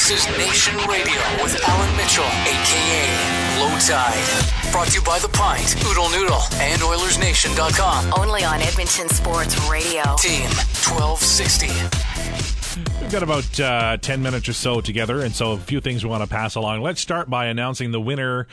This is Nation Radio with Alan Mitchell, a.k.a. Low Tide. Brought to you by The Pint, Oodle Noodle, and OilersNation.com. Only on Edmonton Sports Radio. Team 1260. We've got about 10 minutes or so together, and so a few things we want to pass along. Let's start by announcing the winner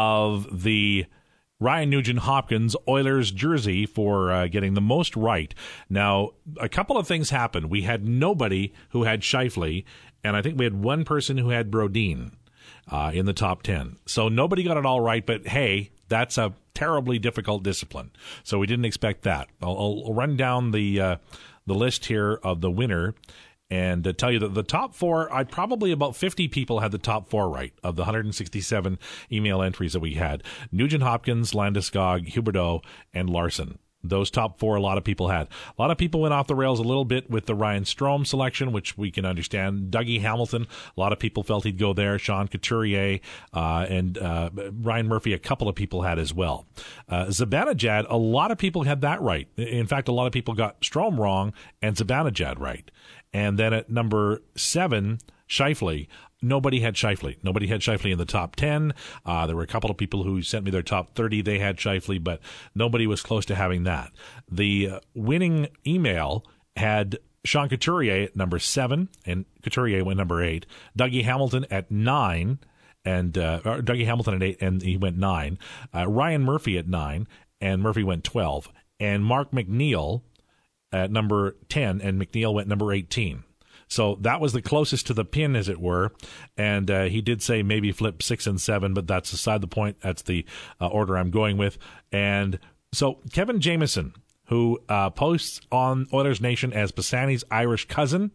of the Ryan Nugent-Hopkins Oilers jersey for getting the most right. Now, a couple of things happened. We had nobody who had Scheifele, and I think we had one person who had Brodin in the top 10. So nobody got it all right, but hey, that's a terribly difficult discipline. So we didn't expect that. I'll run down the list here of the winner and tell you that the top four, probably about 50 people had the top four right of the 167 email entries that we had. Nugent-Hopkins, Landeskog, Huberdeau, and Larson. Those top four, a lot of people had. A lot of people went off the rails a little bit with the Ryan Strome selection, which we can understand. Dougie Hamilton, a lot of people felt he'd go there. Sean Couturier and Ryan Murphy, a couple of people had as well. Zibanejad, a lot of people had that right. In fact, a lot of people got Strome wrong and Zibanejad right. And then at number 7, Scheifele, nobody had Scheifele. Nobody had Scheifele in the top 10. There were a couple of people who sent me their top 30. They had Scheifele, but nobody was close to having that. The winning email had Sean Couturier at number 7, and Couturier went number 8. Dougie Hamilton at 9, and Dougie Hamilton at 8, and he went 9. Ryan Murphy at 9, and Murphy went 12. And Mark McNeil at number 10, and McNeil went number 18. So that was the closest to the pin, as it were, and he did say maybe flip 6 and 7, but that's aside the point. That's the order I'm going with. And so Kevin Jameson, who posts on Oilers Nation as Pisani's Irish cousin,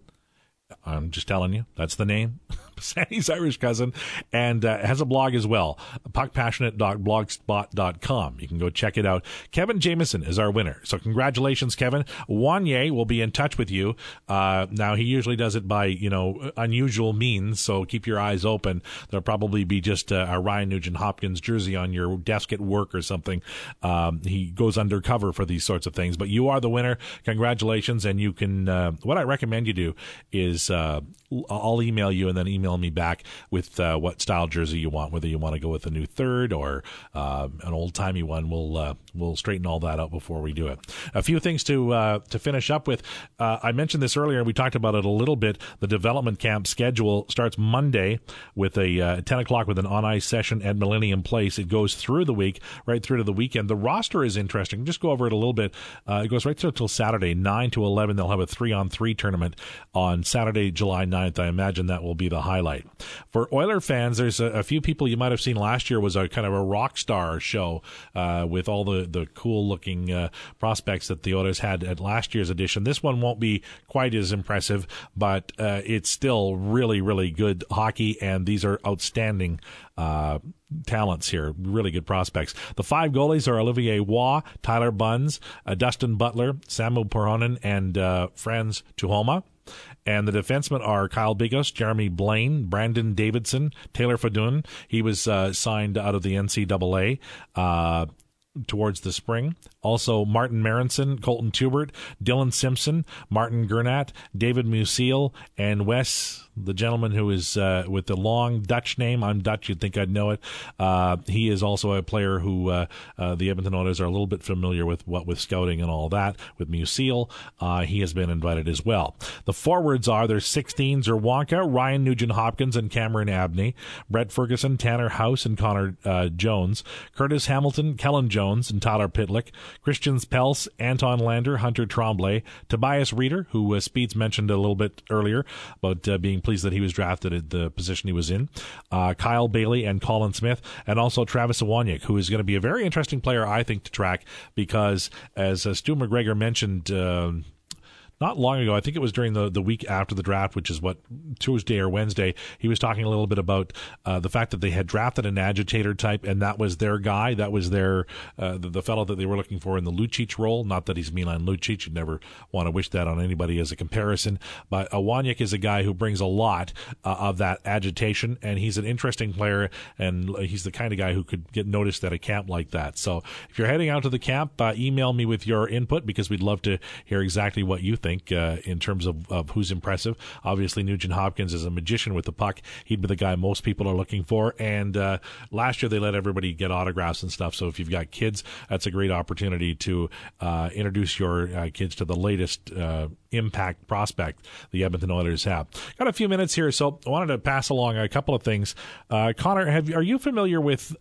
I'm just telling you, that's the name. Pisani's Irish cousin, and has a blog as well, puckpassionate.blogspot.com. You can go check it out. Kevin Jameson is our winner. So congratulations, Kevin. Wanye will be in touch with you. Now, he usually does it by, unusual means, so keep your eyes open. There'll probably be just a Ryan Nugent-Hopkins jersey on your desk at work or something. He goes undercover for these sorts of things. But you are the winner. Congratulations, and you can, what I recommend you do is I'll email you and then email me back with what style jersey you want, whether you want to go with a new third or an old-timey one. We'll straighten all that out before we do it. A few things to finish up with. I mentioned this earlier. We talked about it a little bit. The development camp schedule starts Monday with a 10 o'clock with an on-ice session at Millennium Place. It goes through the week, right through to the weekend. The roster is interesting. Just go over it a little bit. It goes right through till Saturday, 9 to 11. They'll have a 3-on-3 tournament on Saturday, July 9th. I imagine that will be the highlight. For Oiler fans, there's a few people you might have seen last year was a kind of a rock star show with all the cool-looking prospects that the Oilers had at last year's edition. This one won't be quite as impressive, but it's still really, really good hockey, and these are outstanding talents here, really good prospects. The 5 goalies are Olivier Waugh, Tyler Bunz, Dustin Butler, Samu Poronen, and Franz Tuhoma. And the defensemen are Kyle Bigos, Jeremy Blaine, Brandon Davidson, Taylor Fadun. He was signed out of the NCAA towards the spring. Also, Martin Marinson, Colton Tubert, Dylan Simpson, Martin Gernat, David Musil, and Wes, the gentleman who is with the long Dutch name. I'm Dutch, you'd think I'd know it. He is also a player who the Edmonton Oilers are a little bit familiar with, what with scouting and all that, with Musil. He has been invited as well. The forwards are, there's 16 Zerwanka, Ryan Nugent-Hopkins, and Cameron Abney, Brett Ferguson, Tanner House, and Connor Jones, Curtis Hamilton, Kellen Jones, and Tyler Pitlick, Christian Pels, Anton Lander, Hunter Tremblay, Tobias Reeder, who Speeds mentioned a little bit earlier about being pleased that he was drafted at the position he was in, Kyle Bailey and Colin Smith, and also Travis Awoniuk, who is going to be a very interesting player, I think, to track because, as Stu McGregor mentioned not long ago, I think it was during the week after the draft, which is what, Tuesday or Wednesday, he was talking a little bit about the fact that they had drafted an agitator type, and that was their guy. That was their the fellow that they were looking for in the Lucic role. Not that he's Milan Lucic. You'd never want to wish that on anybody as a comparison. But Awoniuk is a guy who brings a lot of that agitation, and he's an interesting player, and he's the kind of guy who could get noticed at a camp like that. So if you're heading out to the camp, email me with your input because we'd love to hear exactly what you think. think, in terms of who's impressive. Obviously, Nugent Hopkins is a magician with the puck. He'd be the guy most people are looking for. And last year, they let everybody get autographs and stuff. So if you've got kids, that's a great opportunity to introduce your kids to the latest impact prospect the Edmonton Oilers have. Got a few minutes here, so I wanted to pass along a couple of things. Connor, are you familiar with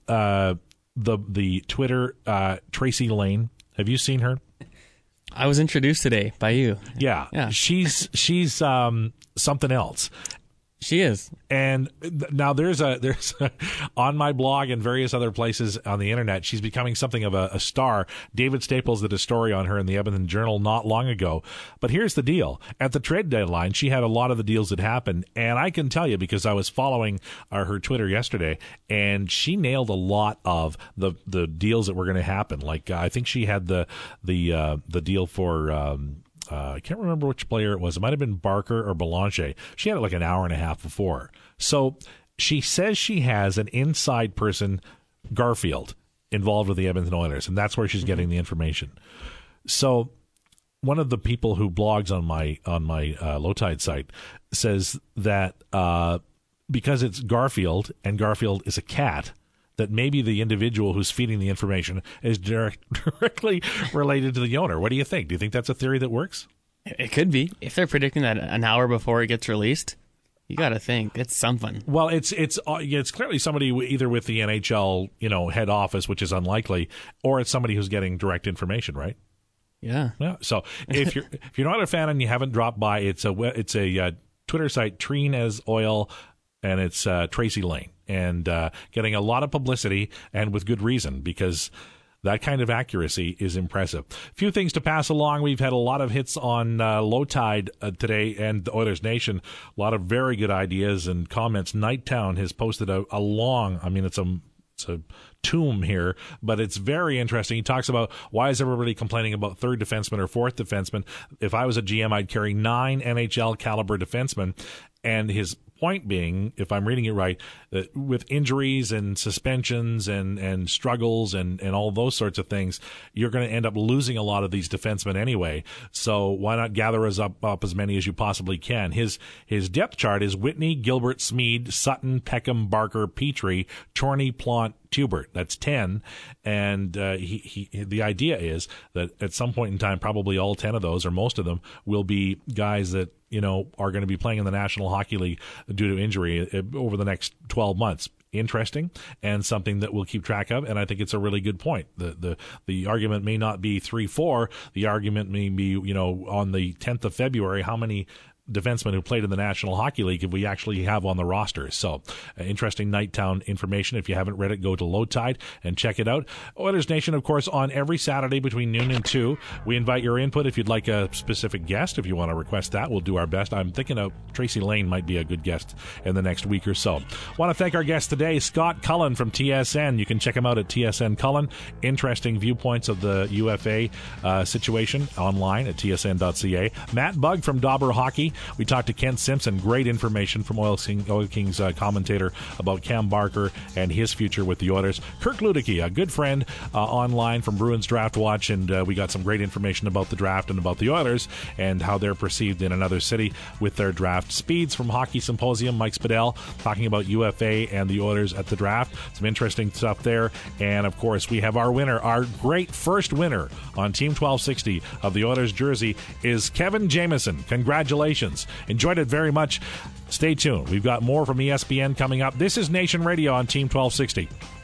the Twitter Tracy Lane? Have you seen her? I was introduced today by you. Yeah. She's something else. She is. And now there's on my blog and various other places on the internet, she's becoming something of a star. David Staples did a story on her in the Edmonton Journal not long ago. But here's the deal. At the trade deadline, she had a lot of the deals that happened. And I can tell you, because I was following her Twitter yesterday, and she nailed a lot of the deals that were going to happen. Like, I think she had the deal for I can't remember which player it was. It might have been Barker or Belanger. She had it like an hour and a half before. So she says she has an inside person, Garfield, involved with the Edmonton Oilers, and that's where she's getting the information. So one of the people who blogs on my Low Tide site says that because it's Garfield, and Garfield is a cat, that maybe the individual who's feeding the information is directly related to the owner. What do you think? Do you think that's a theory that works? It could be. If they're predicting that an hour before it gets released, you got to think it's something. Well, it's clearly somebody either with the NHL, head office, which is unlikely, or it's somebody who's getting direct information, right? Yeah. So if you're not a fan and you haven't dropped by, it's a Twitter site, Treen as Oil, and it's Tracy Lane. And getting a lot of publicity, and with good reason, because that kind of accuracy is impressive. A few things to pass along. We've had a lot of hits on Low Tide today and the Oilers Nation. A lot of very good ideas and comments. Nighttown has posted a long, it's a tomb here, but it's very interesting. He talks about why is everybody complaining about third defenseman or fourth defenseman. If I was a GM, I'd carry 9 NHL caliber defensemen. And his point being, if I'm reading it right, that with injuries and suspensions and struggles and all those sorts of things, you're going to end up losing a lot of these defensemen anyway. So why not gather us up as many as you possibly can? His depth chart is Whitney, Gilbert, Smeed, Sutton, Peckham, Barker, Petrie, Chorney, Plante, Tubert. That's 10. And the idea is that at some point in time, probably all 10 of those, or most of them, will be guys that are going to be playing in the National Hockey League due to injury over the next 12 months. Interesting, and something that we'll keep track of, and I think it's a really good point. The argument may not be 3-4. The argument may be, on the 10th of February, how many defensemen who played in the National Hockey League if we actually have on the roster. So interesting Nighttown information. If you haven't read it, go to Low Tide and check it out. Oilers Nation, of course, on every Saturday between noon and 2. We invite your input. If you'd like a specific guest, if you want to request that, we'll do our best. I'm thinking of Tracy Lane might be a good guest in the next week or so. Want to thank our guest today, Scott Cullen from TSN. You can check him out at TSN Cullen. Interesting viewpoints of the UFA situation online at tsn.ca. Matt Bugg from Dauber Hockey. We talked to Kent Simpson. Great information from Oil Kings commentator about Cam Barker and his future with the Oilers. Kirk Luedeke, a good friend online from Bruins Draft Watch, and we got some great information about the draft and about the Oilers and how they're perceived in another city with their draft. Speeds from Hockey Symposium, Mike Spadell talking about UFA and the Oilers at the draft. Some interesting stuff there. And, of course, we have our winner. Our great first winner on Team 1260 of the Oilers jersey is Kevin Jameson. Congratulations. Enjoyed it very much. Stay tuned. We've got more from ESPN coming up. This is Nation Radio on Team 1260.